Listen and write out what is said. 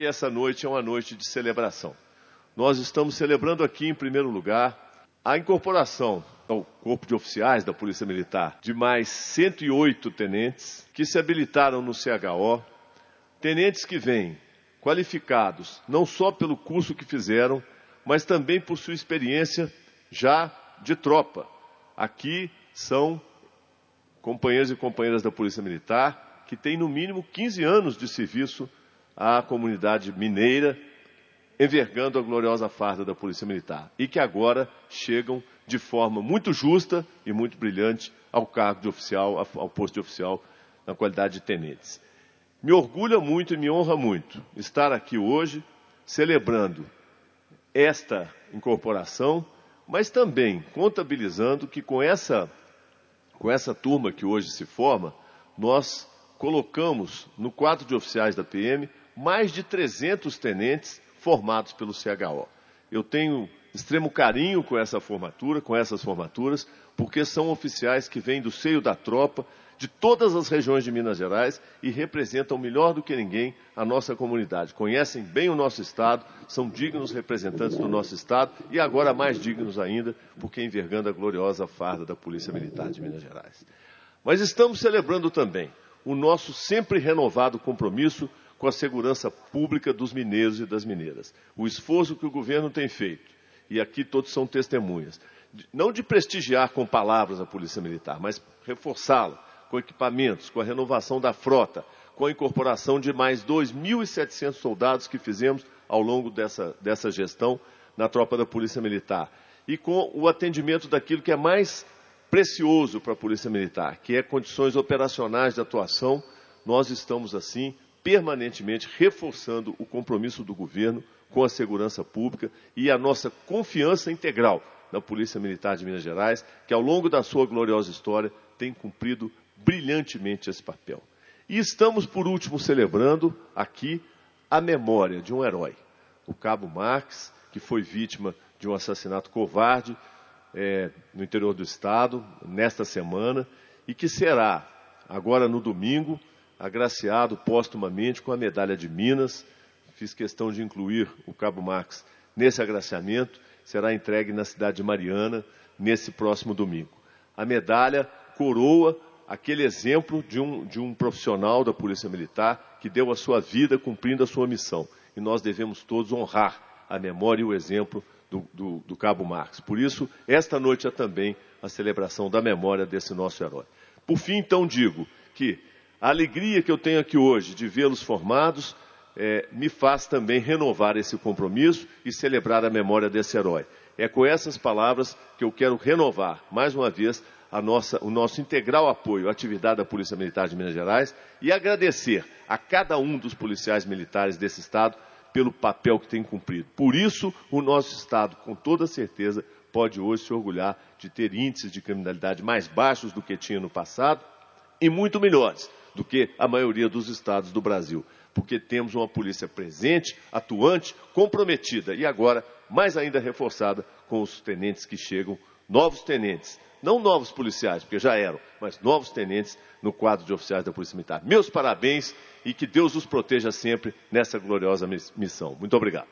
Essa noite é uma noite de celebração. Nós estamos celebrando aqui, em primeiro lugar, a incorporação ao Corpo de Oficiais da Polícia Militar de mais 108 tenentes que se habilitaram no CHO, tenentes que vêm qualificados não só pelo curso que fizeram, mas também por sua experiência já de tropa. Aqui são companheiros e companheiras da Polícia Militar que têm no mínimo 15 anos de serviço à comunidade mineira, envergando a gloriosa farda da Polícia Militar, e que agora chegam de forma muito justa e muito brilhante ao cargo de oficial, ao posto de oficial, na qualidade de tenentes. Me orgulha muito e me honra muito estar aqui hoje celebrando esta incorporação, mas também contabilizando que com essa turma que hoje se forma, nós colocamos no quadro de oficiais da PM mais de 300 tenentes formados pelo CHO. Eu tenho extremo carinho com essa formatura, com essas formaturas, porque são oficiais que vêm do seio da tropa, de todas as regiões de Minas Gerais e representam melhor do que ninguém a nossa comunidade. Conhecem bem o nosso Estado, são dignos representantes do nosso Estado e agora mais dignos ainda, porque envergando a gloriosa farda da Polícia Militar de Minas Gerais. Mas estamos celebrando também o nosso sempre renovado compromisso com a segurança pública dos mineiros e das mineiras. O esforço que o governo tem feito, e aqui todos são testemunhas, não de prestigiar com palavras a Polícia Militar, mas reforçá-la com equipamentos, com a renovação da frota, com a incorporação de mais 2.700 soldados que fizemos ao longo dessa gestão na tropa da Polícia Militar. E com o atendimento daquilo que é mais precioso para a Polícia Militar, que é condições operacionais de atuação. Nós estamos, assim, permanentemente reforçando o compromisso do governo com a segurança pública e a nossa confiança integral na Polícia Militar de Minas Gerais, que ao longo da sua gloriosa história tem cumprido brilhantemente esse papel. E estamos, por último, celebrando aqui a memória de um herói, o Cabo Marques, que foi vítima de um assassinato covarde no interior do Estado, nesta semana, e que será, agora no domingo, agraciado póstumamente com a Medalha de Minas. Fiz questão de incluir o Cabo Marques nesse agraciamento, será entregue na cidade de Mariana, nesse próximo domingo. A medalha coroa aquele exemplo de um profissional da Polícia Militar que deu a sua vida cumprindo a sua missão. E nós devemos todos honrar a memória e o exemplo do Cabo Marques. Por isso, esta noite é também a celebração da memória desse nosso herói. Por fim, então, digo que a alegria que eu tenho aqui hoje de vê-los formados me faz também renovar esse compromisso e celebrar a memória desse herói. É com essas palavras que eu quero renovar, mais uma vez, o nosso integral apoio à atividade da Polícia Militar de Minas Gerais e agradecer a cada um dos policiais militares desse Estado pelo papel que tem cumprido. Por isso, o nosso Estado, com toda certeza, pode hoje se orgulhar de ter índices de criminalidade mais baixos do que tinha no passado e muito melhores do que a maioria dos estados do Brasil, porque temos uma polícia presente, atuante, comprometida e agora, mais ainda reforçada, com os tenentes que chegam, novos tenentes, não novos policiais, porque já eram, mas novos tenentes no quadro de oficiais da Polícia Militar. Meus parabéns e que Deus os proteja sempre nessa gloriosa missão. Muito obrigado.